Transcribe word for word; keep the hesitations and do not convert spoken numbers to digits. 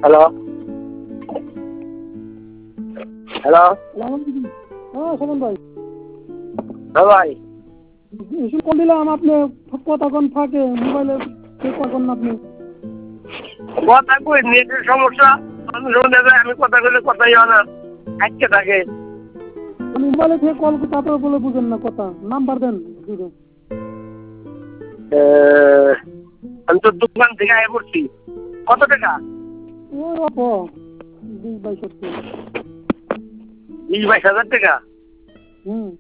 Hello hello হ্যাঁ শোনেন ভাই, হ্যাঁ ভাই এসে কল দিলাম, আপনি কথা কোন ফাঁকে মোবাইলে কথা কোন আপনি। কথা কই নেটের সমস্যা, আমি শুনে যায় আমি কথা কইলে কথাই হয় না, আটকে থাকে। আমি মোবাইলে থেকে কল করতে আপনার বলে বুঝেন না কথা, নাম্বার দেন দিবে। আমি তো দোকান থেকে আয় পড়ছি। কত টাকা? ওই অপ বিশ বাইশ বিশ বাইশ হাজার টাকা। হুম